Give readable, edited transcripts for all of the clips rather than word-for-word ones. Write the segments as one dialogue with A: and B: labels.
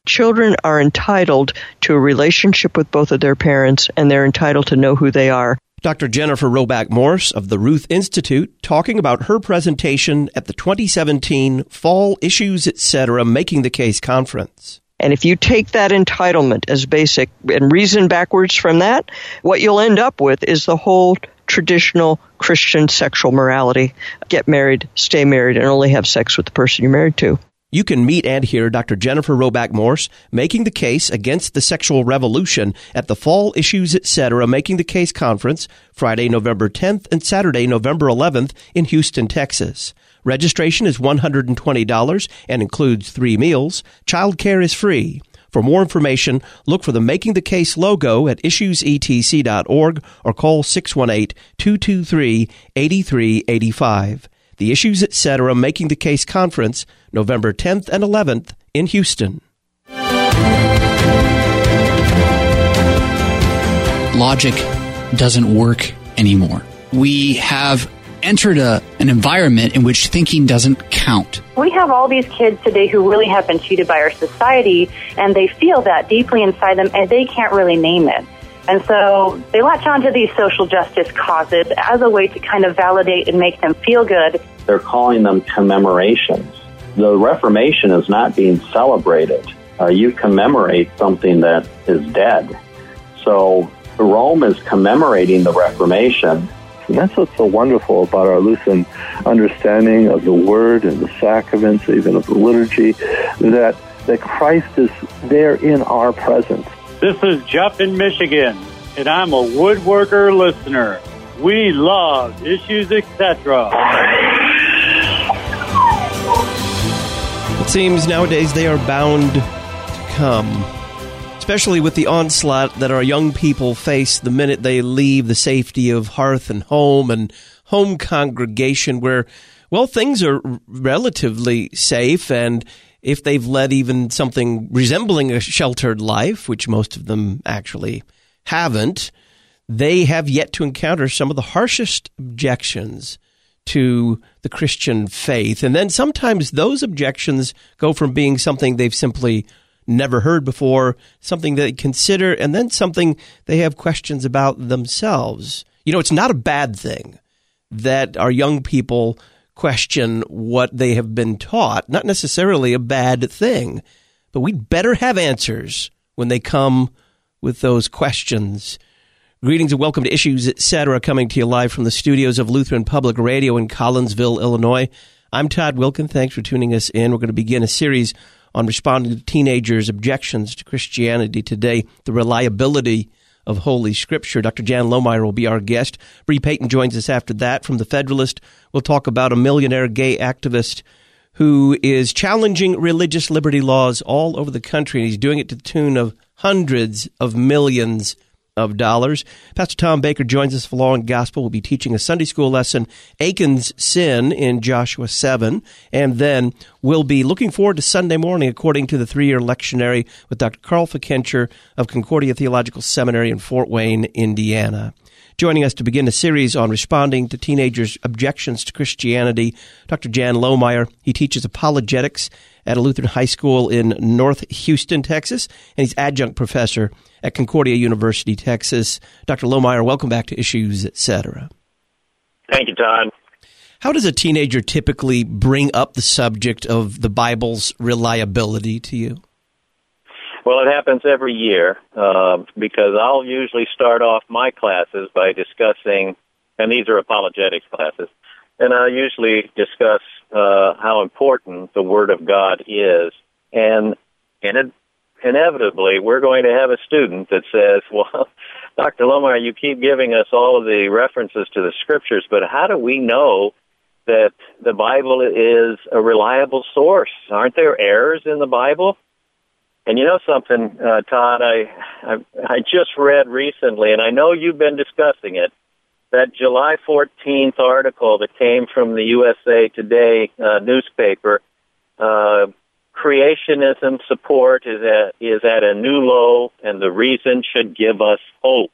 A: Children are entitled to a relationship with both of their parents, and they're entitled to know who they are.
B: Dr. Jennifer Roback Morse of the Ruth Institute talking about her presentation at the 2017 Fall Issues, Etc. Making the Case Conference.
A: And if you take that entitlement as basic and reason backwards from that, what you'll end up with is the whole traditional Christian sexual morality. Get married, stay married, and only have sex with the person you're married to.
B: You can meet and hear Dr. Jennifer Roback Morse making the case against the sexual revolution at the Fall Issues, Etc. Making the Case Conference, Friday, November 10th and Saturday, November 11th in Houston, Texas. Registration is $120 and includes 3 meals. Child care is free. For more information, look for the Making the Case logo at issuesetc.org or call 618-223-8385. The Issues, Etc. Making the Case Conference, November 10th and 11th in Houston.
C: Logic doesn't work anymore. We have entered an environment in which thinking doesn't count.
D: We have all these kids today who really have been cheated by our society, and they feel that deeply inside them, and they can't really name it. And so they latch onto these social justice causes as a way to kind of validate and make them feel good.
E: They're calling them commemorations. The Reformation is not being celebrated. You commemorate something that is dead. So Rome is commemorating the Reformation.
F: And that's what's so wonderful about our Lutheran understanding of the Word and the sacraments, even of the liturgy, that Christ is there in our presence.
G: This is Jeff in Michigan, and I'm a woodworker listener. We love Issues, Etc.
B: It seems nowadays they are bound to come, especially with the onslaught that our young people face the minute they leave the safety of hearth and home congregation where, well, things are relatively safe, and if they've led even something resembling a sheltered life, which most of them actually haven't, they have yet to encounter some of the harshest objections to the Christian faith. And then sometimes those objections go from being something they've simply never heard before, something they consider, and then something they have questions about themselves. You know, it's not a bad thing that our young people question what they have been taught, not necessarily a bad thing, but we'd better have answers when they come with those questions. Greetings and welcome to Issues, Etc., coming to you live from the studios of Lutheran Public Radio in Collinsville, Illinois. I'm Todd Wilkin. Thanks for tuning us in. We're going to begin a series on responding to teenagers' objections to Christianity today, the reliability of Holy Scripture. Dr. Jan Lohmeyer will be our guest. Bree Payton joins us after that from The Federalist. We'll talk about a millionaire gay activist who is challenging religious liberty laws all over the country, and he's doing it to the tune of hundreds of millions of dollars. Pastor Tom Baker joins us for Law and Gospel. We'll be teaching a Sunday school lesson, Achan's Sin, in Joshua 7. And then we'll be looking forward to Sunday morning, according to the 3-year lectionary with Dr. Carl Fikencher of Concordia Theological Seminary in Fort Wayne, Indiana. Joining us to begin a series on responding to teenagers' objections to Christianity, Dr. Jan Lohmeyer. He teaches apologetics at a Lutheran high school in North Houston, Texas, and he's adjunct professor at Concordia University, Texas. Dr. Lohmeyer, welcome back to Issues, Etc.
H: Thank you, Todd.
B: How does a teenager typically bring up the subject of the Bible's reliability to you?
H: Well, it happens every year because I'll usually start off my classes by discussing, and these are apologetics classes, and I usually discuss how important the Word of God is. And inevitably, we're going to have a student that says, well, Dr. Lohmeyer, you keep giving us all of the references to the Scriptures, but how do we know that the Bible is a reliable source? Aren't there errors in the Bible? And you know something, Todd, I just read recently, and I know you've been discussing it, that July 14th article that came from the USA Today newspaper, creationism support is at a new low, and the reason should give us hope.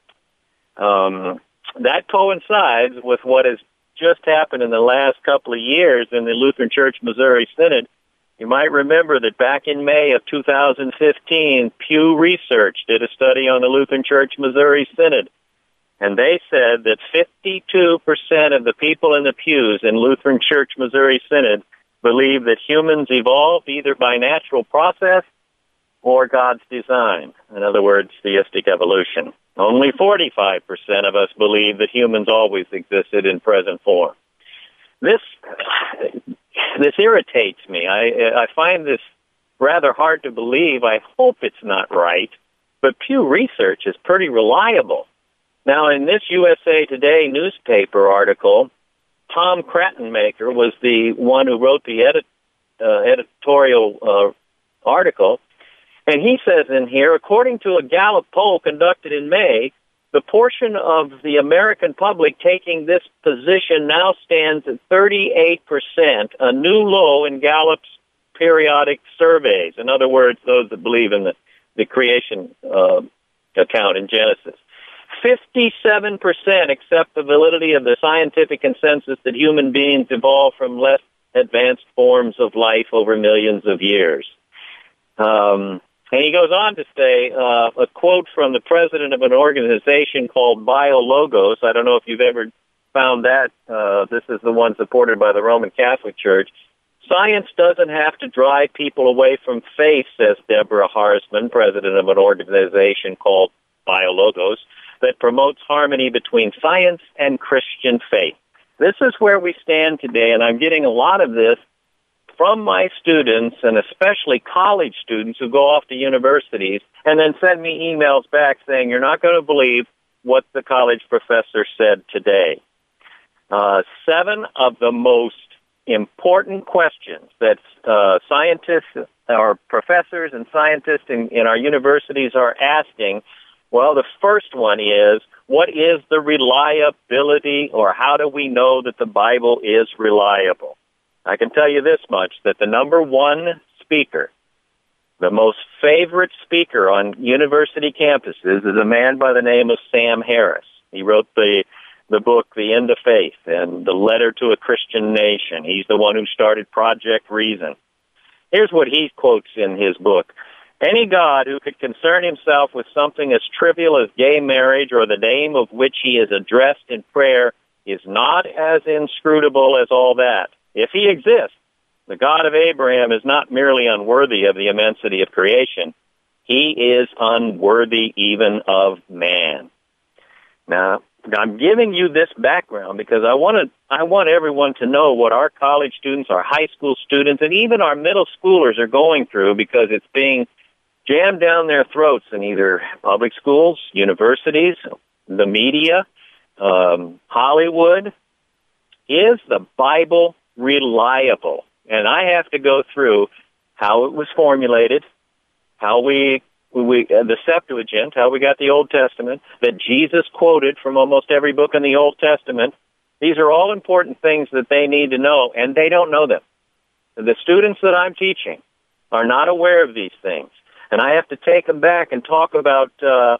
H: That coincides with what has just happened in the last couple of years in the Lutheran Church Missouri Synod, You might remember that back in May of 2015, Pew Research did a study on the Lutheran Church Missouri Synod, and they said that 52% of the people in the pews in Lutheran Church Missouri Synod believe that humans evolved either by natural process or God's design. In other words, theistic evolution. Only 45% of us believe that humans always existed in present form. This irritates me. I find this rather hard to believe. I hope it's not right, but Pew Research is pretty reliable. Now, in this USA Today newspaper article, Tom Krattenmaker was the one who wrote the editorial article, and he says in here, according to a Gallup poll conducted in May, the portion of the American public taking this position now stands at 38%, a new low in Gallup's periodic surveys. In other words, those that believe in the creation account in Genesis. 57% accept the validity of the scientific consensus that human beings evolved from less advanced forms of life over millions of years. And he goes on to say, a quote from the president of an organization called BioLogos. I don't know if you've ever found that. This is the one supported by the Roman Catholic Church. Science doesn't have to drive people away from faith, says Deborah Harsman, president of an organization called BioLogos, that promotes harmony between science and Christian faith. This is where we stand today, and I'm getting a lot of this from my students, and especially college students who go off to universities and then send me emails back saying, you're not going to believe what the college professor said today. 7 of the most important questions that scientists or professors and scientists in our universities are asking, well, the first one is, what is the reliability, or how do we know that the Bible is reliable? I can tell you this much, that the number one speaker, the most favorite speaker on university campuses, is a man by the name of Sam Harris. He wrote the book, The End of Faith, and The Letter to a Christian Nation. He's the one who started Project Reason. Here's what he quotes in his book. Any God who could concern himself with something as trivial as gay marriage or the name of which he is addressed in prayer is not as inscrutable as all that. If he exists, the God of Abraham is not merely unworthy of the immensity of creation. He is unworthy even of man. Now, I'm giving you this background because I want everyone to know what our college students, our high school students, and even our middle schoolers are going through, because it's being jammed down their throats in either public schools, universities, the media, Hollywood. Is the Bible reliable? And I have to go through how it was formulated, how the Septuagint, how we got the Old Testament, that Jesus quoted from almost every book in the Old Testament. These are all important things that they need to know, and they don't know them. The students that I'm teaching are not aware of these things. And I have to take them back and talk about, the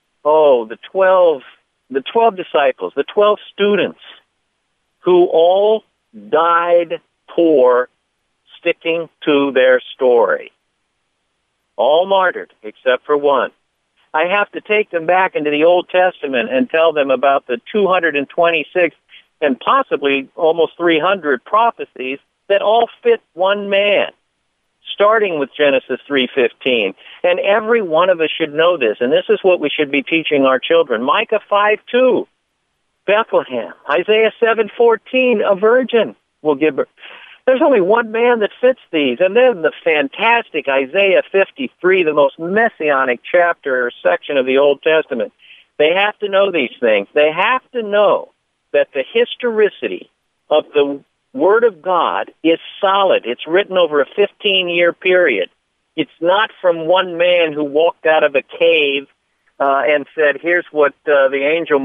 H: 12 disciples, the 12 students who all died poor, sticking to their story. All martyred, except for one. I have to take them back into the Old Testament and tell them about the 226 and possibly almost 300 prophecies that all fit one man, starting with Genesis 3:15. And every one of us should know this, and this is what we should be teaching our children. Micah 5:2, Bethlehem. Isaiah 7:14, a virgin will give birth. There's only one man that fits these. And then the fantastic Isaiah 53, the most messianic chapter or section of the Old Testament. They have to know these things. They have to know that the historicity of the Word of God is solid. It's written over a 15-year period. It's not from one man who walked out of a cave and said, here's what the angel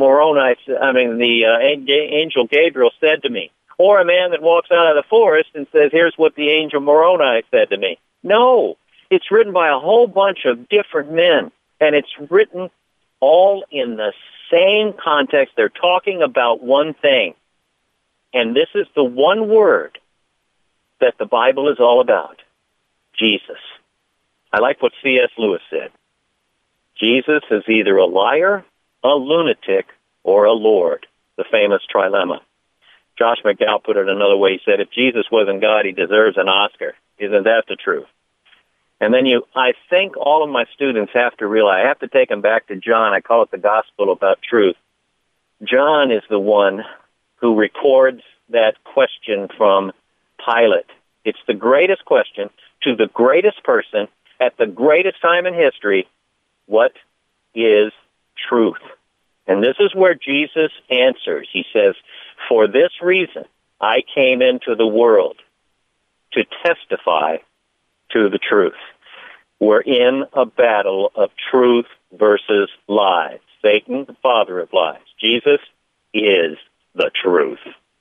H: angel Gabriel said to me. Or a man that walks out of the forest and says, here's what the angel Moroni said to me. No, it's written by a whole bunch of different men, and it's written all in the same context. They're talking about one thing, and this is the one word that the Bible is all about. Jesus. I like what C.S. Lewis said. Jesus is either a liar, a lunatic, or a Lord, the famous trilemma. Josh McDowell put it another way. He said, if Jesus wasn't God, he deserves an Oscar. Isn't that the truth? And then I think all of my students have to realize, I have to take them back to John. I call it the gospel about truth. John is the one who records that question from Pilate. It's the greatest question to the greatest person at the greatest time in history. What is truth? And this is where Jesus answers. He says, for this reason, I came into the world to testify to the truth. We're in a battle of truth versus lies. Satan, the father of lies. Jesus is the truth.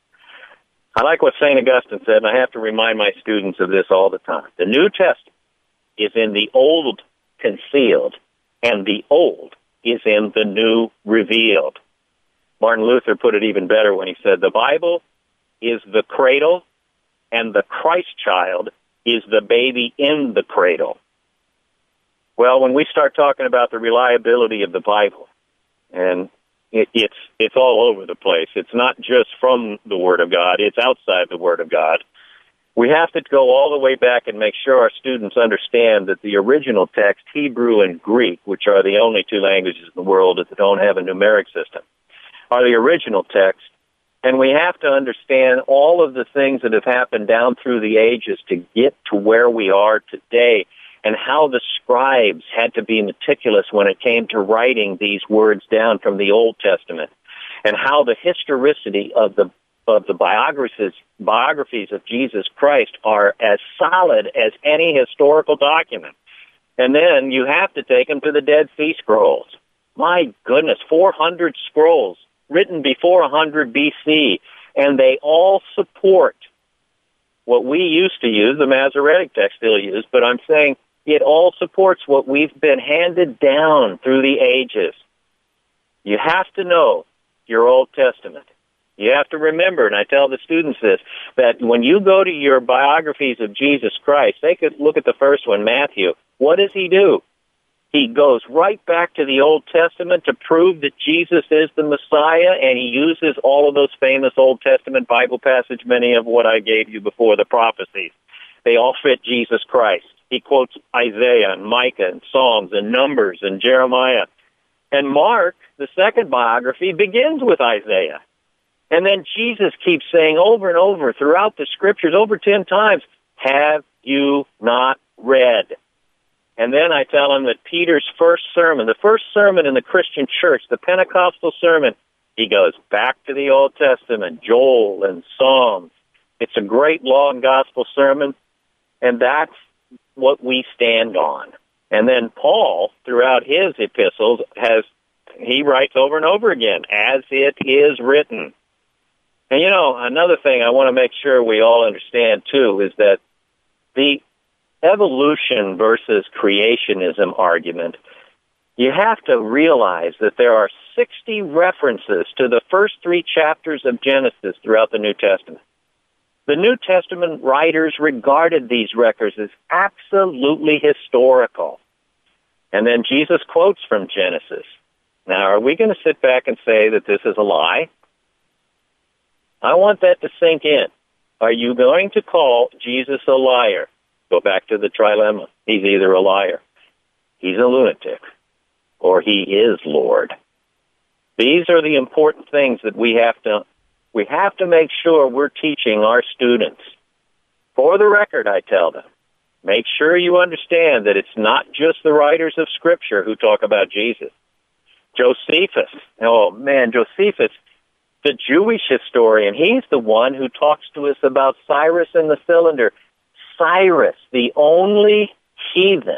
H: I like what St. Augustine said, and I have to remind my students of this all the time. The New Testament is in the Old concealed, and the Old is in the New revealed. Martin Luther put it even better when he said, the Bible is the cradle, and the Christ child is the baby in the cradle. Well, when we start talking about the reliability of the Bible, and it's all over the place. It's not just from the Word of God. It's outside the Word of God. We have to go all the way back and make sure our students understand that the original text, Hebrew and Greek, which are the only two languages in the world that don't have a numeric system, are the original text. And we have to understand all of the things that have happened down through the ages to get to where we are today, and how the scribes had to be meticulous when it came to writing these words down from the Old Testament, and how the historicity of the biographies of Jesus Christ are as solid as any historical document. And then you have to take them to the Dead Sea Scrolls. My goodness, 400 scrolls written before 100 BC, and they all support what we used to use, the Masoretic text still used, but I'm saying it all supports what we've been handed down through the ages. You have to know your Old Testament. You have to remember, and I tell the students this, that when you go to your biographies of Jesus Christ, they could look at the first one, Matthew. What does he do? He goes right back to the Old Testament to prove that Jesus is the Messiah, and he uses all of those famous Old Testament Bible passages, many of what I gave you before, the prophecies. They all fit Jesus Christ. He quotes Isaiah and Micah and Psalms and Numbers and Jeremiah. And Mark, the second biography, begins with Isaiah. And then Jesus keeps saying over and over throughout the scriptures, over 10 times, have you not read? And then I tell him that Peter's first sermon, the first sermon in the Christian church, the Pentecostal sermon, he goes back to the Old Testament, Joel and Psalms. It's a great law and gospel sermon, and that's what we stand on. And then Paul, throughout his epistles, he writes over and over again, as it is written. And another thing I want to make sure we all understand too is that the evolution versus creationism argument, you have to realize that there are 60 references to the first 3 chapters of Genesis throughout the New Testament. The New Testament writers regarded these records as absolutely historical. And then Jesus quotes from Genesis. Now, are we going to sit back and say that this is a lie? I want that to sink in. Are you going to call Jesus a liar? Go back to the trilemma. He's either a liar, he's a lunatic, or he is Lord. These are the important things that we have to make sure we're teaching our students. For the record, I tell them, make sure you understand that it's not just the writers of Scripture who talk about Jesus. Josephus, Josephus, the Jewish historian, he's the one who talks to us about Cyrus and the cylinder. Cyrus, the only heathen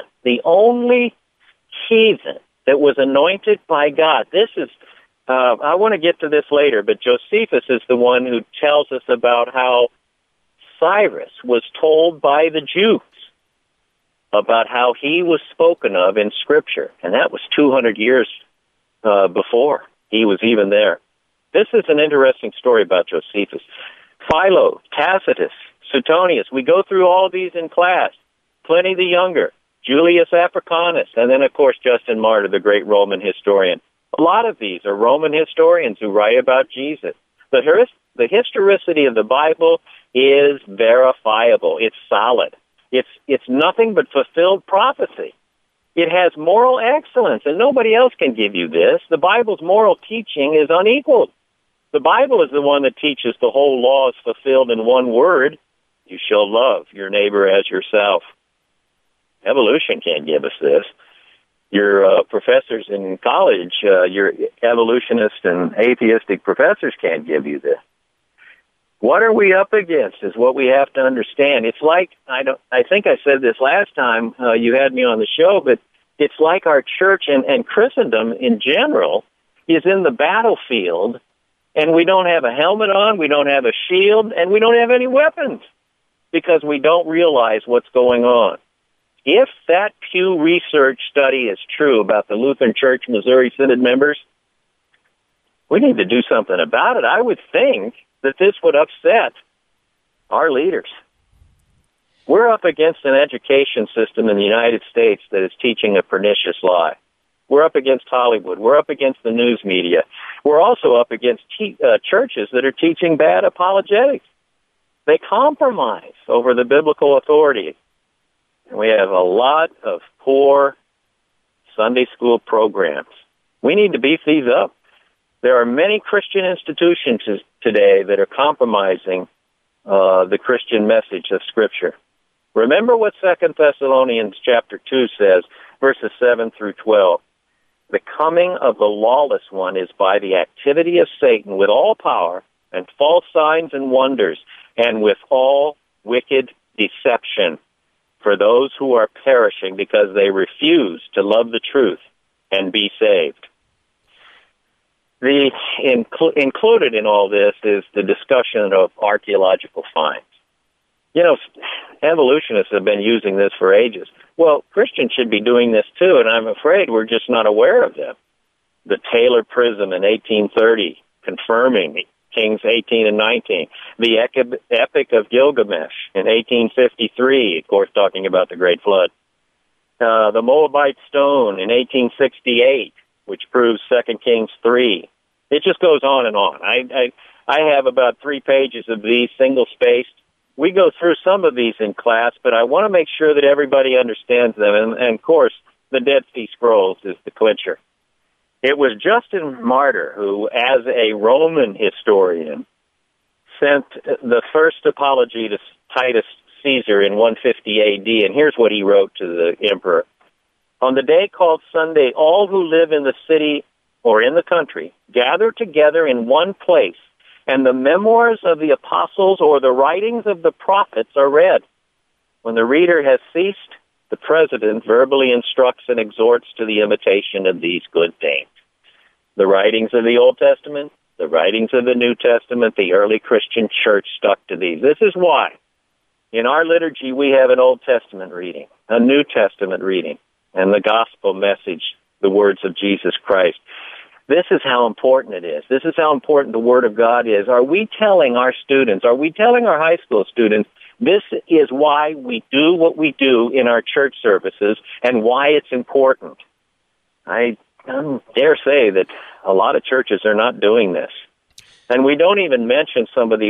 H: that was anointed by God. This is, I want to get to this later, but Josephus is the one who tells us about how Cyrus was told by the Jews about how he was spoken of in Scripture, and that was 200 years before he was even there. This is an interesting story about Josephus. Philo, Tacitus, Suetonius, we go through all these in class. Pliny the Younger, Julius Africanus, and then, of course, Justin Martyr, the great Roman historian. A lot of these are Roman historians who write about Jesus. The historicity of the Bible is verifiable. It's solid. It's nothing but fulfilled prophecy. It has moral excellence, and nobody else can give you this. The Bible's moral teaching is unequaled. The Bible is the one that teaches the whole law is fulfilled in one word: you shall love your neighbor as yourself. Evolution can't give us this. Your professors in college, your evolutionist and atheistic professors can't give you this. What are we up against is what we have to understand. It's like, I think I said this last time you had me on the show, but it's like our church and Christendom in general is in the battlefield, and we don't have a helmet on, we don't have a shield, and we don't have any weapons because we don't realize what's going on. If that Pew Research study is true about the Lutheran Church Missouri Synod members, we need to do something about it. I would think that this would upset our leaders. We're up against an education system in the United States that is teaching a pernicious lie. We're up against Hollywood. We're up against the news media. We're also up against churches that are teaching bad apologetics. They compromise over the biblical authority. We have a lot of poor Sunday school programs. We need to beef these up. There are many Christian institutions today that are compromising the Christian message of Scripture. Remember what 2 Thessalonians chapter 2 says, verses 7 through 12. The coming of the lawless one is by the activity of Satan with all power and false signs and wonders and with all wicked deception for those who are perishing because they refuse to love the truth and be saved. Included in all this is the discussion of archaeological finds. You know, evolutionists have been using this for ages. Well, Christians should be doing this too, and I'm afraid we're just not aware of them. The Taylor Prism in 1830, confirming Kings 18 and 19. The Epic of Gilgamesh in 1853, of course, talking about the Great Flood. The Moabite Stone in 1868, which proves 2 Kings 3. It just goes on and on. I have about 3 pages of these single-spaced. We go through some of these in class, but I want to make sure that everybody understands them. And of course, the Dead Sea Scrolls is the clincher. It was Justin Martyr who, as a Roman historian, sent the first apology to Titus Caesar in 150 A.D., and here's what he wrote to the emperor. On the day called Sunday, all who live in the city or in the country gather together in one place, and the memoirs of the apostles or the writings of the prophets are read. When the reader has ceased, the president verbally instructs and exhorts to the imitation of these good things. The writings of the Old Testament, the writings of the New Testament, the early Christian church stuck to these. This is why in our liturgy we have an Old Testament reading, a New Testament reading, and the gospel message, the words of Jesus Christ. This is how important it is. This is how important the Word of God is. Are we telling our students, are we telling our high school students, this is why we do what we do in our church services and why it's important? I dare say that a lot of churches are not doing this. And we don't even mention some of the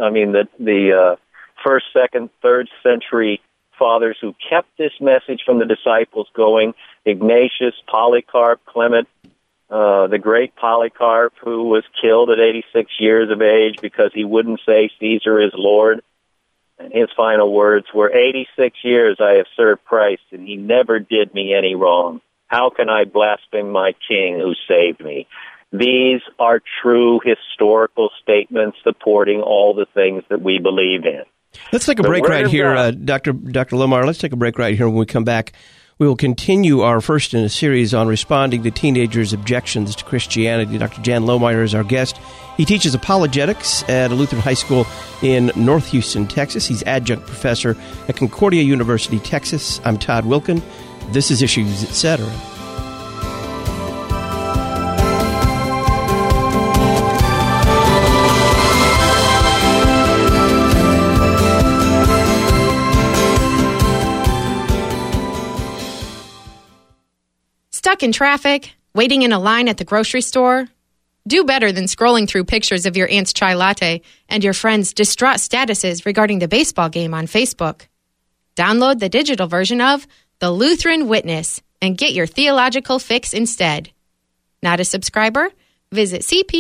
H: the first, second, third century fathers who kept this message from the disciples going. Ignatius, Polycarp, Clement, the great Polycarp, who was killed at 86 years of age because he wouldn't say Caesar is Lord. And his final words were, 86 years I have served Christ, and he never did me any wrong. How can I blaspheme my king who saved me? These are true historical statements supporting all the things that we believe in.
B: Let's take a break right here, Dr. Lohmeyer. Let's take a break right here. When we come back, we will continue our first in a series on responding to teenagers' objections to Christianity. Dr. Jan Lohmeyer is our guest. He teaches apologetics at a Lutheran high school in North Houston, Texas. He's adjunct professor at Concordia University, Texas. I'm Todd Wilkin. This is Issues, Etc.
I: Stuck in traffic? Waiting in a line at the grocery store? Do better than scrolling through pictures of your aunt's chai latte and your friends' distraught statuses regarding the baseball game on Facebook. Download the digital version of The Lutheran Witness and get your theological fix instead. Not a subscriber? Visit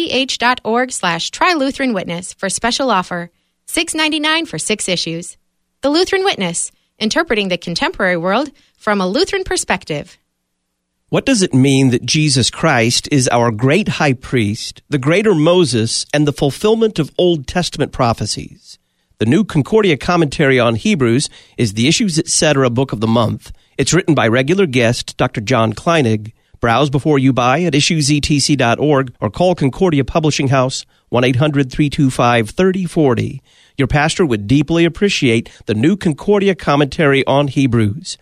I: cph.org/trylutheranwitness for special offer, $6.99 for 6 issues. The Lutheran Witness, interpreting the contemporary world from a Lutheran perspective.
B: What does it mean that Jesus Christ is our great high priest, the greater Moses, and the fulfillment of Old Testament prophecies? The new Concordia commentary on Hebrews is the Issues Etc. book of the month. It's written by regular guest Dr. John Kleinig. Browse before you buy at issuesetc.org or call Concordia Publishing House 1-800-325-3040. Your pastor would deeply appreciate the new Concordia commentary on Hebrews.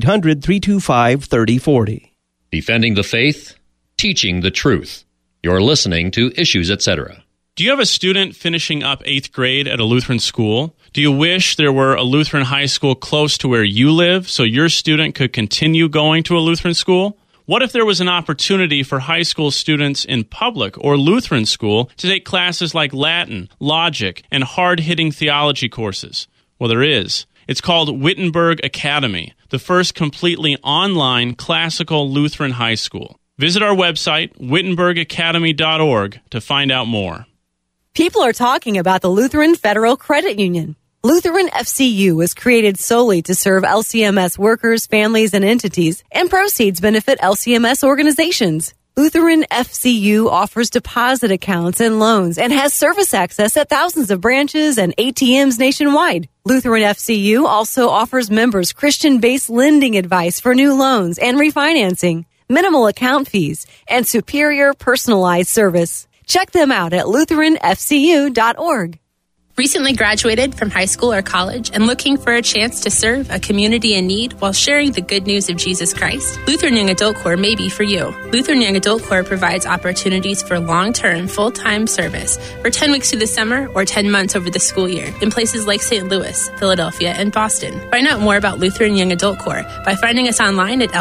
B: 1-800-325-3040.
J: Defending the faith, teaching the truth. You're listening to Issues Etc.
K: Do you have a student finishing up 8th grade at a Lutheran school? Do you wish there were a Lutheran high school close to where you live so your student could continue going to a Lutheran school? What if there was an opportunity for high school students in public or Lutheran school to take classes like Latin, logic, and hard-hitting theology courses? Well, there is. It's called Wittenberg Academy, the first completely online classical Lutheran high school. Visit our website, wittenbergacademy.org, to find out more.
L: People are talking about the Lutheran Federal Credit Union. Lutheran FCU was created solely to serve LCMS workers, families, and entities, and proceeds benefit LCMS organizations. Lutheran FCU offers deposit accounts and loans and has service access at thousands of branches and ATMs nationwide. Lutheran FCU also offers members Christian-based lending advice for new loans and refinancing, minimal account fees, and superior personalized service. Check them out at lutheranfcu.org.
M: Recently graduated from high school or college and looking for a chance to serve a community in need while sharing the good news of Jesus Christ? Lutheran Young Adult Corps may be for you. Lutheran Young Adult Corps provides opportunities for long-term, full-time service for 10 weeks through the summer or 10 months over the school year in places like St. Louis, Philadelphia, and Boston. Find out more about Lutheran Young Adult Corps by finding us online at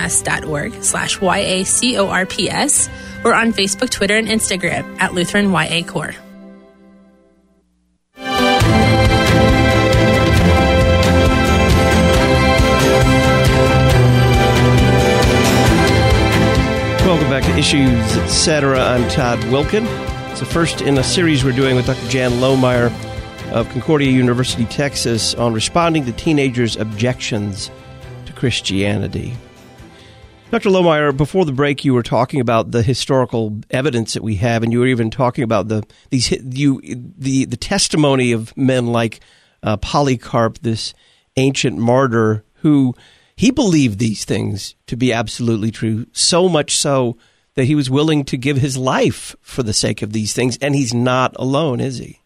M: lcms.org/YACORPS or on Facebook, Twitter, and Instagram at Lutheran YA Corps.
B: Welcome back to Issues Etc. I'm Todd Wilkin. It's the first in a series we're doing with Dr. Jan Lohmeyer of Concordia University, Texas, on responding to teenagers' objections to Christianity. Dr. Lohmeyer, before the break, you were talking about the historical evidence that we have, and you were even talking about the testimony of men like Polycarp, this ancient martyr, who he believed these things to be absolutely true, so much so that he was willing to give his life for the sake of these things, and he's not alone, is he?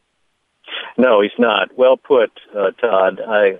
H: No, he's not. Well put, Todd.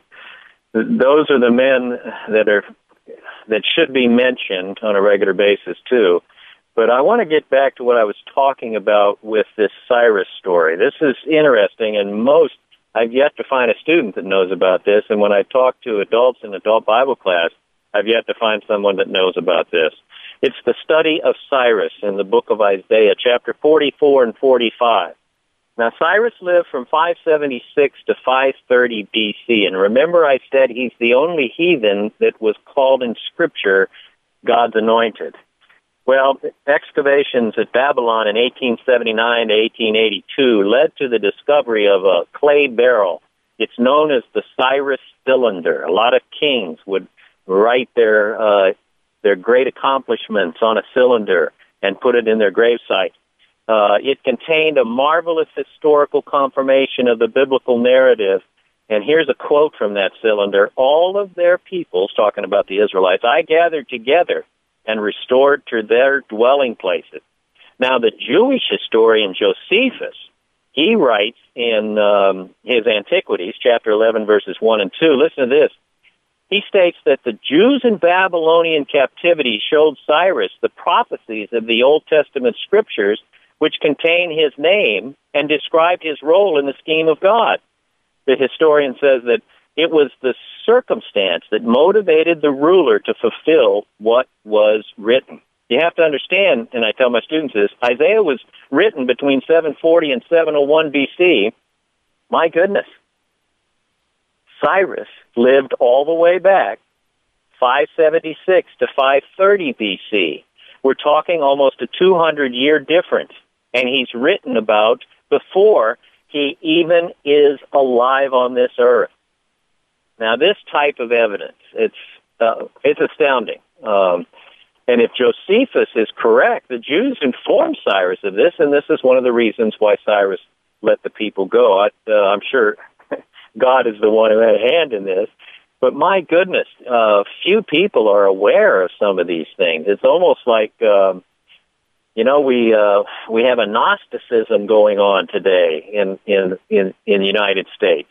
H: Those are the men that should be mentioned on a regular basis, too. But I want to get back to what I was talking about with this Cyrus story. This is interesting, and I've yet to find a student that knows about this, and when I talk to adults in adult Bible class, I've yet to find someone that knows about this. It's the study of Cyrus in the book of Isaiah, chapter 44 and 45. Now, Cyrus lived from 576 to 530 B.C., and remember I said he's the only heathen that was called in Scripture God's anointed. Well, excavations at Babylon in 1879 to 1882 led to the discovery of a clay barrel. It's known as the Cyrus cylinder. A lot of kings would write their great accomplishments on a cylinder and put it in their gravesite. It contained a marvelous historical confirmation of the biblical narrative. And here's a quote from that cylinder. All of their peoples, talking about the Israelites, I gathered together and restored to their dwelling places. Now, the Jewish historian Josephus, he writes in his Antiquities, chapter 11, verses 1 and 2, listen to this. He states that the Jews in Babylonian captivity showed Cyrus the prophecies of the Old Testament scriptures, which contain his name and described his role in the scheme of God. The historian says that It was the circumstance that motivated the ruler to fulfill what was written. You have to understand, and I tell my students this, Isaiah was written between 740 and 701 BC. My goodness. Cyrus lived all the way back 576 to 530 BC. We're talking almost a 200-year difference, and he's written about before he even is alive on this earth. Now, this type of evidence, it's astounding. And if Josephus is correct, the Jews informed Cyrus of this, and this is one of the reasons why Cyrus let the people go. I'm sure God is the one who had a hand in this. But my goodness, few people are aware of some of these things. It's almost like, we have a Gnosticism going on today in the United States.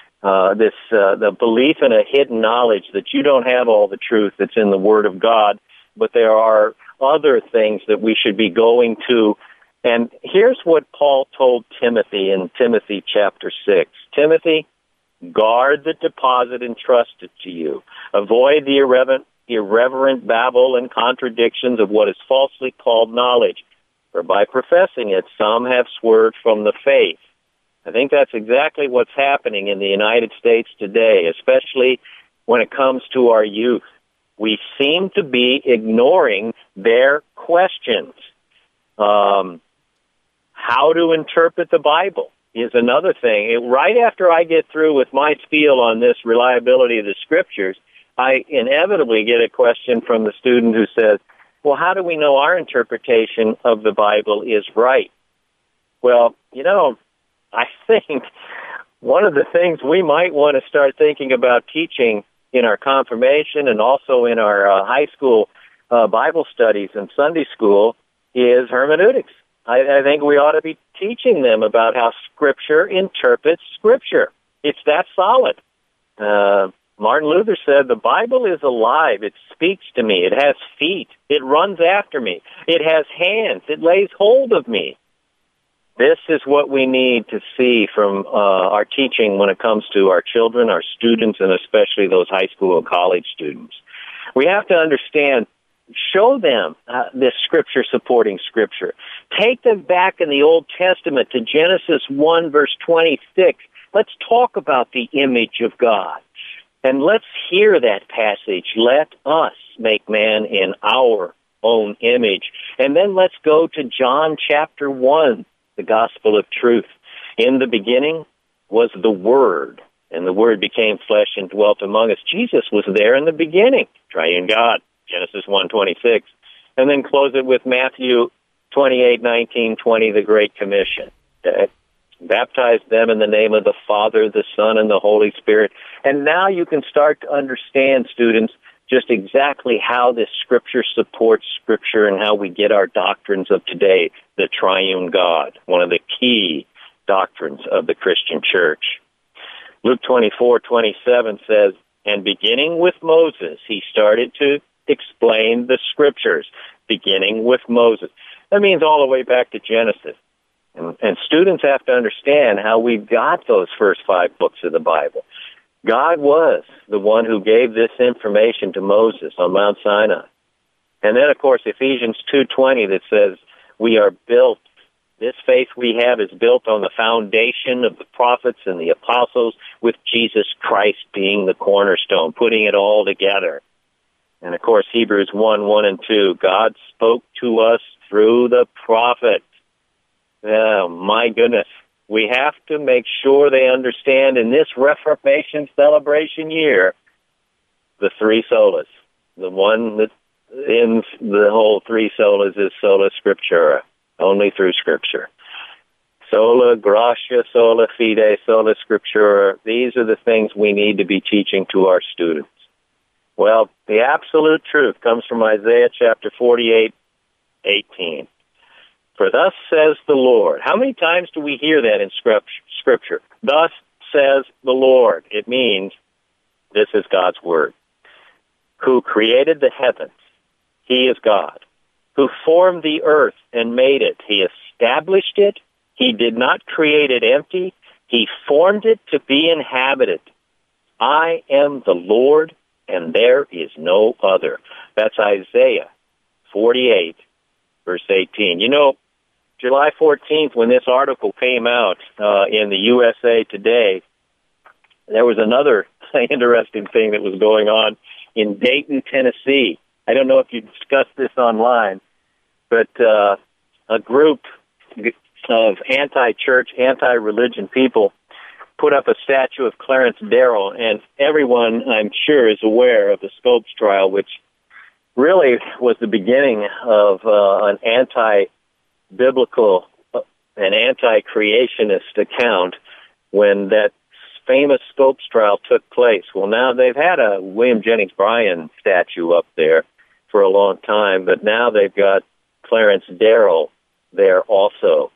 H: The belief in a hidden knowledge that you don't have all the truth that's in the Word of God, but there are other things that we should be going to. And here's what Paul told Timothy in Timothy chapter 6. Timothy, guard the deposit entrusted to you. Avoid the irreverent babble and contradictions of what is falsely called knowledge, for by professing it, some have swerved from the faith. I think that's exactly what's happening in the United States today, especially when it comes to our youth. We seem to be ignoring their questions. How to interpret the Bible is another thing. Right after I get through with my spiel on this reliability of the Scriptures, I inevitably get a question from the student who says, well, how do we know our interpretation of the Bible is right? Well, I think one of the things we might want to start thinking about teaching in our confirmation and also in our high school Bible studies and Sunday school is hermeneutics. I think we ought to be teaching them about how Scripture interprets Scripture. It's that solid. Martin Luther said, the Bible is alive. It speaks to me. It has feet. It runs after me. It has hands. It lays hold of me. This is what we need to see from our teaching when it comes to our children, our students, and especially those high school and college students. We have to understand, show them this Scripture supporting Scripture. Take them back in the Old Testament to Genesis 1, verse 26. Let's talk about the image of God. And let's hear that passage. Let us make man in our own image. And then let's go to John chapter 1. The gospel of truth. In the beginning was the Word, and the Word became flesh and dwelt among us. Jesus was there in the beginning, triune God, Genesis 1:26. And then close it with Matthew 28:19-20, the Great Commission. Baptize them in the name of the Father, the Son, and the Holy Spirit. And now you can start to understand, students, just exactly how this Scripture supports Scripture and how we get our doctrines of today, the triune God, one of the key doctrines of the Christian church. Luke 24:27 says, and beginning with Moses, he started to explain the Scriptures, beginning with Moses. That means all the way back to Genesis. And students have to understand how we got those first 5 books of the Bible. God was the one who gave this information to Moses on Mount Sinai. And then, of course, Ephesians 2:20 that says we are built, this faith we have is built on the foundation of the prophets and the apostles, with Jesus Christ being the cornerstone, putting it all together. And, of course, Hebrews 1:1 and 2, God spoke to us through the prophets. Oh, my goodness. We have to make sure they understand in this Reformation celebration year the 3 solas. The one that ends the whole 3 solas is sola scriptura, only through Scripture. Sola gratia, sola fide, sola scriptura. These are the things we need to be teaching to our students. Well, the absolute truth comes from Isaiah chapter 48:18. For thus says the Lord. How many times do we hear that in Scripture? Thus says the Lord. It means this is God's word. Who created the heavens. He is God. Who formed the earth and made it. He established it. He did not create it empty. He formed it to be inhabited. I am the Lord, and there is no other. That's Isaiah 48, verse 18. You know, July 14th, when this article came out in the USA Today, there was another interesting thing that was going on in Dayton, Tennessee. I don't know if you discussed this online, but a group of anti-church, anti-religion people put up a statue of Clarence Darrow, and everyone, I'm sure, is aware of the Scopes trial, which really was the beginning of an anti-biblical, an anti-creationist account when that famous Scopes trial took place. Well, now they've had a William Jennings Bryan statue up there for a long time, but now they've got Clarence Darrow there also.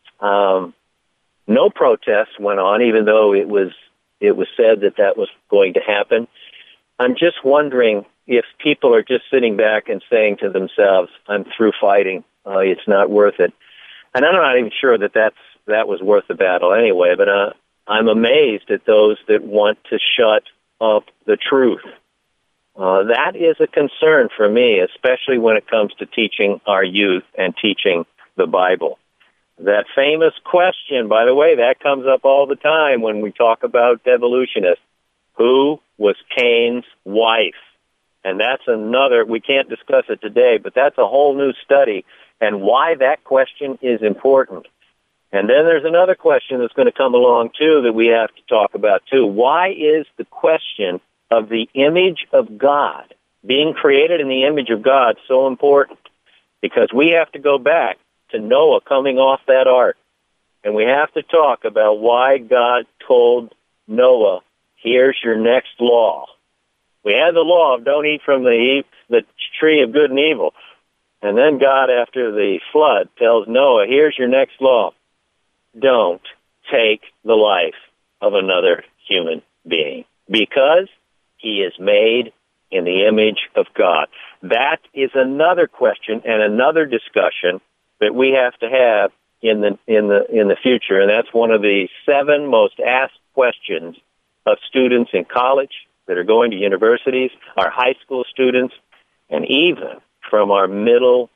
H: No protests went on, even though it was said that was going to happen. I'm just wondering if people are just sitting back and saying to themselves, I'm through fighting, it's not worth it. And I'm not even sure that was worth the battle anyway, but I'm amazed at those that want to shut up the truth. That is a concern for me, especially when it comes to teaching our youth and teaching the Bible. That famous question, by the way, that comes up all the time when we talk about evolutionists. Who was Cain's wife? And that's another, we can't discuss it today, but that's a whole new study, and why that question is important. And then there's another question that's going to come along, too, that we have to talk about, too. Why is the question of the image of God, being created in the image of God, so important? Because we have to go back to Noah coming off that ark, and we have to talk about why God told Noah, here's your next law. We had the law of don't eat from the tree of good and evil. And then God, after the flood, tells Noah, here's your next law. Don't take the life of another human being, because he is made in the image of God. That is another question and another discussion that we have to have in the future, and that's one of the 7 most asked questions of students in college that are going to universities, our high school students, and even from our middle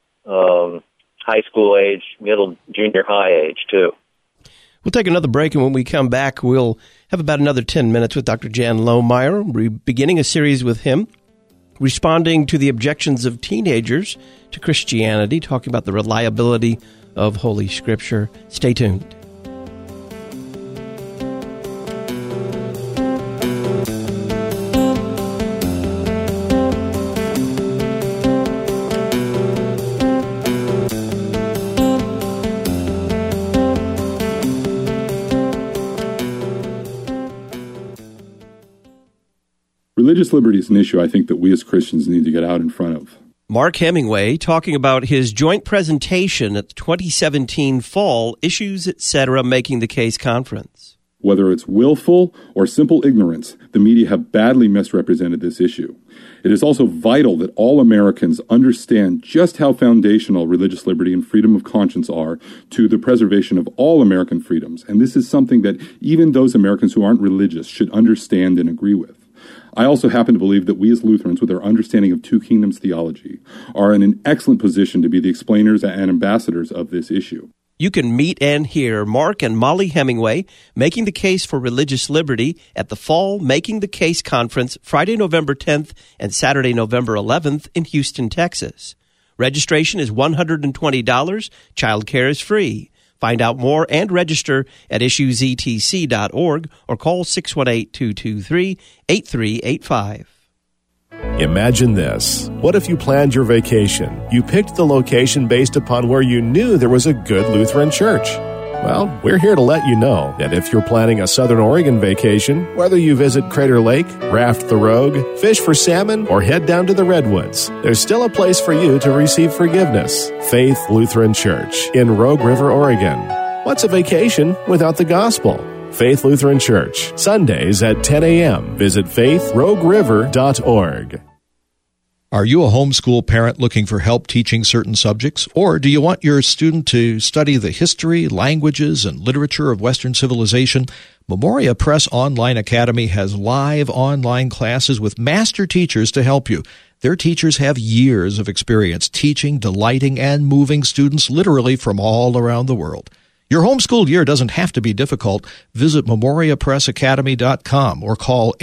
H: high school age, middle junior high age, too.
B: We'll take another break, and when we come back, we'll have about another 10 minutes with Dr. Jan Lohmeyer. We're beginning a series with him, responding to the objections of teenagers to Christianity, talking about the reliability of Holy Scripture. Stay tuned.
N: Religious liberty is an issue I think that we as Christians need to get out in front of.
B: Mark Hemingway talking about his joint presentation at the 2017 Fall Issues, Etc. Making the Case Conference.
N: Whether it's willful or simple ignorance, the media have badly misrepresented this issue. It is also vital that all Americans understand just how foundational religious liberty and freedom of conscience are to the preservation of all American freedoms. And this is something that even those Americans who aren't religious should understand and agree with. I also happen to believe that we as Lutherans, with our understanding of two kingdoms theology, are in an excellent position to be the explainers and ambassadors of this issue.
B: You can meet and hear Mark and Molly Hemingway making the case for religious liberty at the Fall Making the Case Conference, Friday, November 10th and Saturday, November 11th in Houston, Texas. Registration is $120. Child care is free. Find out more and register at issuesetc.org or call 618-223-8385.
O: Imagine this. What if you planned your vacation? You picked the location based upon where you knew there was a good Lutheran church. Well, we're here to let you know that if you're planning a Southern Oregon vacation, whether you visit Crater Lake, raft the Rogue, fish for salmon, or head down to the Redwoods, there's still a place for you to receive forgiveness. Faith Lutheran Church in Rogue River, Oregon. What's a vacation without the gospel? Faith Lutheran Church, Sundays at 10 a.m. Visit faithrogueriver.org.
P: Are you a homeschool parent looking for help teaching certain subjects? Or do you want your student to study the history, languages, and literature of Western civilization, Memoria Press Online Academy has live online classes with master teachers to help you. Their teachers have years of experience teaching, delighting, and moving students literally from all around the world. Your homeschool year doesn't have to be difficult. Visit memoriapressacademy.com or call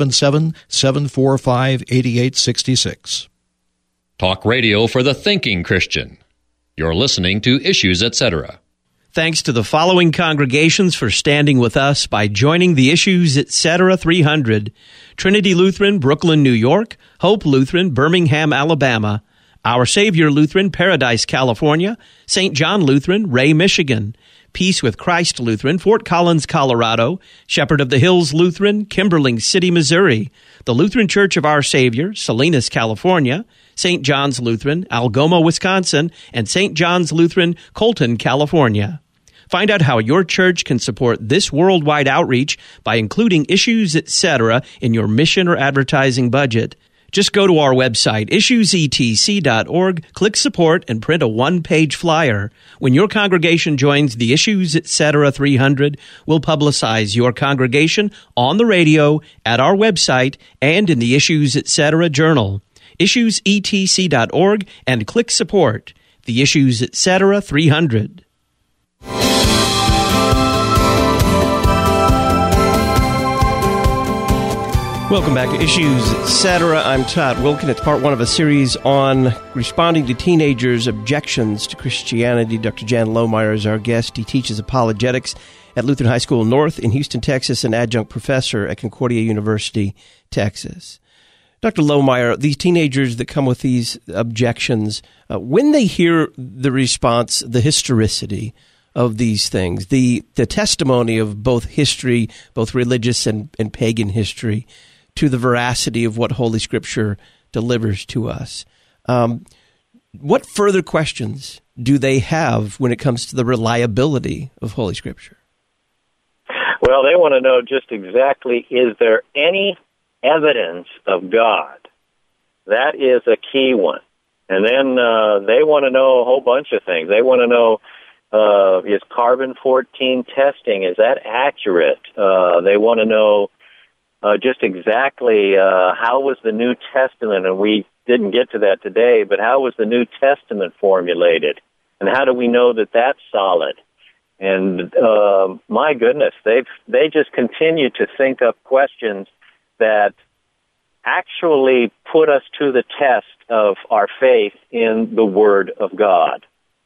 P: 877-745-8866.
J: Talk radio for the thinking Christian. You're listening to Issues, Etc.
B: Thanks to the following congregations for standing with us by joining the Issues Etc. 300. Trinity Lutheran, Brooklyn, New York. Hope Lutheran, Birmingham, Alabama. Our Savior Lutheran, Paradise, California. St. John Lutheran, Ray, Michigan. Peace with Christ Lutheran, Fort Collins, Colorado. Shepherd of the Hills Lutheran, Kimberling City, Missouri. The Lutheran Church of Our Savior, Salinas, California. St. John's Lutheran, Algoma, Wisconsin, and St. John's Lutheran, Colton, California. Find out how your church can support this worldwide outreach by including Issues, Etc. in your mission or advertising budget. Just go to our website, issuesetc.org, click Support, and print a one-page flyer. When your congregation joins the Issues, Etc. 300, we'll publicize your congregation on the radio, at our website, and in the Issues, Etc. journal. issuesetc.org and click Support. The Issues, Etc. 300. Welcome back to Issues, Etc. I'm Todd Wilkin. It's part one of a series on responding to teenagers' objections to Christianity. Dr. Jan Lohmeyer is our guest. He teaches apologetics at Lutheran High School North in Houston, Texas, and adjunct professor at Concordia University, Texas. Dr. Lohmeyer, these teenagers that come with these objections, when they hear the response, the historicity of these things, the testimony of both history, both religious and pagan history, to the veracity of what Holy Scripture delivers to us, what further questions do they have when it comes to the reliability of Holy Scripture?
H: Well, they want to know just exactly, is there any evidence of God? That is a key one. And then they want to know a whole bunch of things. They want to know, is carbon-14 testing, is that accurate? They want to know just exactly how was the New Testament, and we didn't get to that today, but how was the New Testament formulated? And how do we know that that's solid? And my goodness, they just continue to think up questions that actually put us to the test of our faith in the Word of God.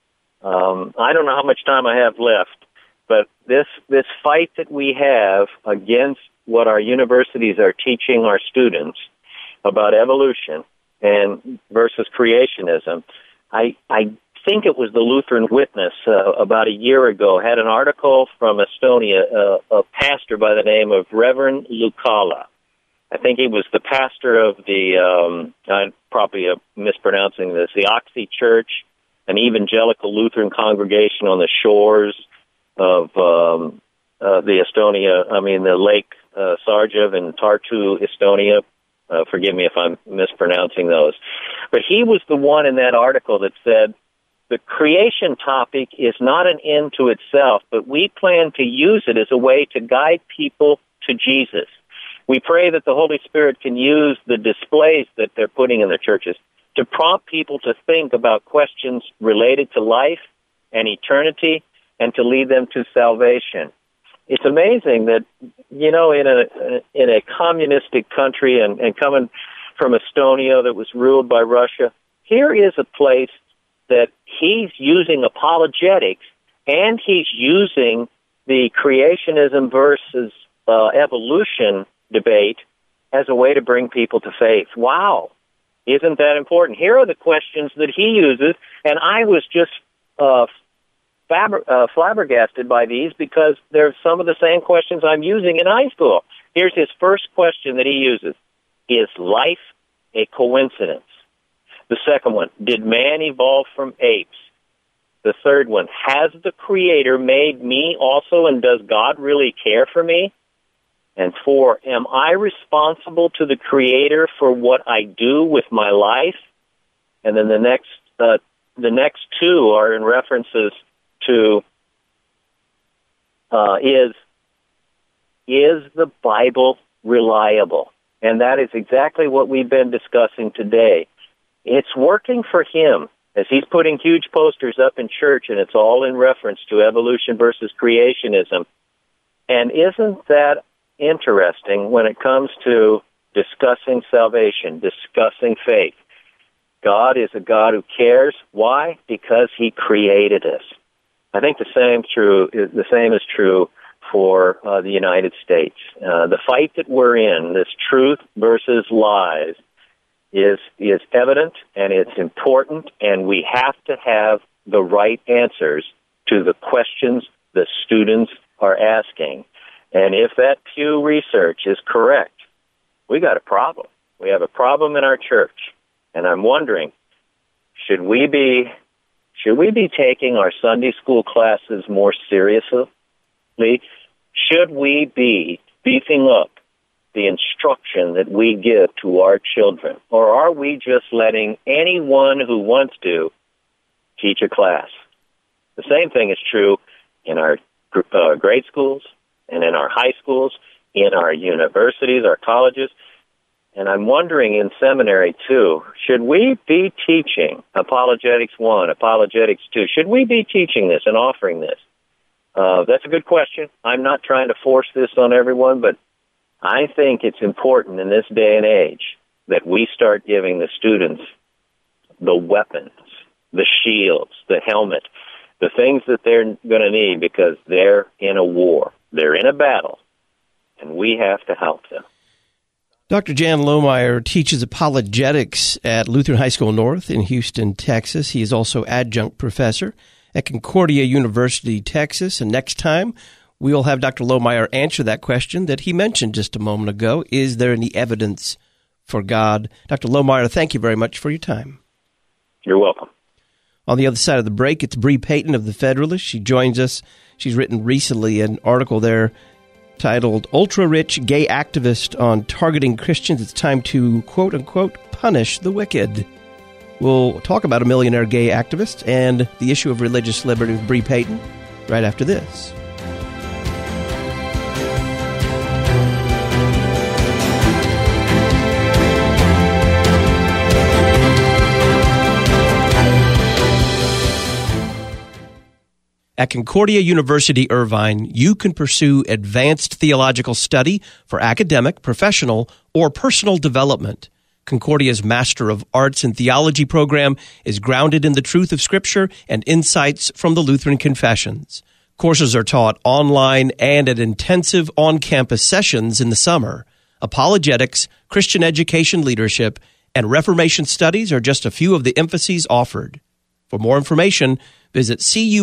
H: I don't know how much time I have left, but this fight that we have against what our universities are teaching our students about evolution and versus creationism, I think it was the Lutheran Witness about a year ago had an article from Estonia, a pastor by the name of Reverend Lukala. I think he was the pastor of the, I'm probably mispronouncing this, the Oxy Church, an evangelical Lutheran congregation on the shores of the Lake Sarjev and Tartu, Estonia. Forgive me if I'm mispronouncing those. But he was the one in that article that said, the creation topic is not an end to itself, but we plan to use it as a way to guide people to Jesus. We pray that the Holy Spirit can use the displays that they're putting in the churches to prompt people to think about questions related to life and eternity and to lead them to salvation. It's amazing that, in a communistic country and coming from Estonia that was ruled by Russia, here is a place that he's using apologetics and he's using the creationism versus evolution debate as a way to bring people to faith. Wow. Isn't that important? Here are the questions that he uses, and I was just flabbergasted by these because they're some of the same questions I'm using in high school. Here's his first question that he uses. Is life a coincidence? The second one, did man evolve from apes? The third one, has the Creator made me also, and does God really care for me? And 4, am I responsible to the Creator for what I do with my life? And then the next 2 are in references to, is is the Bible reliable? And that is exactly what we've been discussing today. It's working for him as he's putting huge posters up in church, and it's all in reference to evolution versus creationism. And isn't that interesting when it comes to discussing salvation, discussing faith? God is a God who cares. Why? Because he created us. I think the same is true for the United States. The fight that we're in, this truth versus lies, is evident, and it's important, and we have to have the right answers to the questions the students are asking. And if that Pew Research is correct, we got a problem. We have a problem in our church. And I'm wondering, should we be taking our Sunday school classes more seriously? Should we be beefing up the instruction that we give to our children? Or are we just letting anyone who wants to teach a class? The same thing is true in our grade schools and in our high schools, in our universities, our colleges. And I'm wondering in seminary, too, should we be teaching Apologetics 1, Apologetics 2? Should we be teaching this and offering this? That's a good question. I'm not trying to force this on everyone, but I think it's important in this day and age that we start giving the students the weapons, the shields, the helmet, the things that they're going to need because they're in a war. They're in a battle, and we have to help them.
B: Dr. Jan Lohmeyer teaches apologetics at Lutheran High School North in Houston, Texas. He is also adjunct professor at Concordia University, Texas. And next time, we'll have Dr. Lohmeyer answer that question that he mentioned just a moment ago. Is there any evidence for God? Dr. Lohmeyer, thank you very much for your time.
H: You're welcome.
B: On the other side of the break, it's Bree Payton of The Federalist. She joins us. She's written recently an article there titled Ultra-Rich Gay Activist on Targeting Christians. It's time to, quote-unquote, punish the wicked. We'll talk about a millionaire gay activist and the issue of religious liberty with Bree Payton right after this. At Concordia University, Irvine, you can pursue advanced theological study for academic, professional, or personal development. Concordia's Master of Arts in Theology program is grounded in the truth of Scripture and insights from the Lutheran Confessions. Courses are taught online and at intensive on-campus sessions in the summer. Apologetics, Christian education leadership, and Reformation studies are just a few of the emphases offered. For more information, visit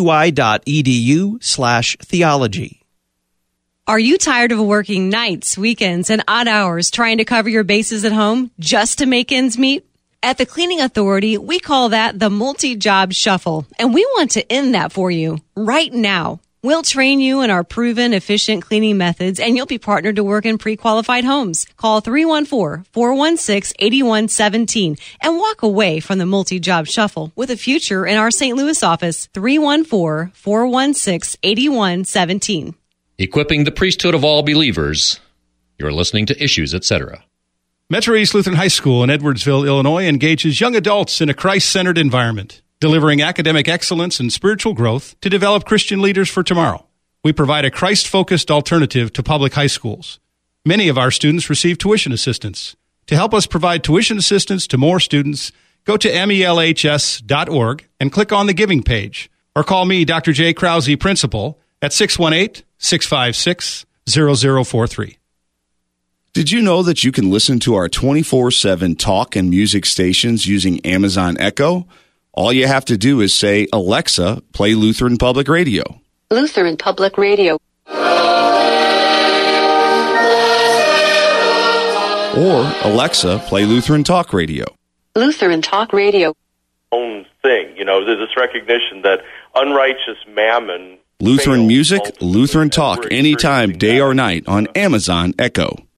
B: cui.edu/theology.
L: Are you tired of working nights, weekends, and odd hours trying to cover your bases at home just to make ends meet? At the Cleaning Authority, we call that the multi-job shuffle, and we want to end that for you right now. We'll train you in our proven, efficient cleaning methods, and you'll be partnered to work in pre-qualified homes. Call 314-416-8117 and walk away from the multi-job shuffle with a future in our St. Louis office, 314-416-8117.
J: Equipping the priesthood of all believers. You're listening to Issues, Etc.
Q: Metro East Lutheran High School in Edwardsville, Illinois engages young adults in a Christ-centered environment, delivering academic excellence and spiritual growth to develop Christian leaders for tomorrow. We provide a Christ-focused alternative to public high schools. Many of our students receive tuition assistance. To help us provide tuition assistance to more students, go to melhs.org and click on the Giving page, or call me, Dr. J. Krause, Principal, at 618-656-0043.
R: Did you know that you can listen to our 24/7 talk and music stations using Amazon Echo? All you have to do is say, Alexa, play Lutheran Public Radio.
S: Lutheran Public Radio.
R: Or, Alexa, play Lutheran Talk Radio.
S: Lutheran Talk Radio.
T: Own thing, there's this recognition that unrighteous mammon.
R: Lutheran music, Lutheran talk, anytime, day or night, on Amazon Echo.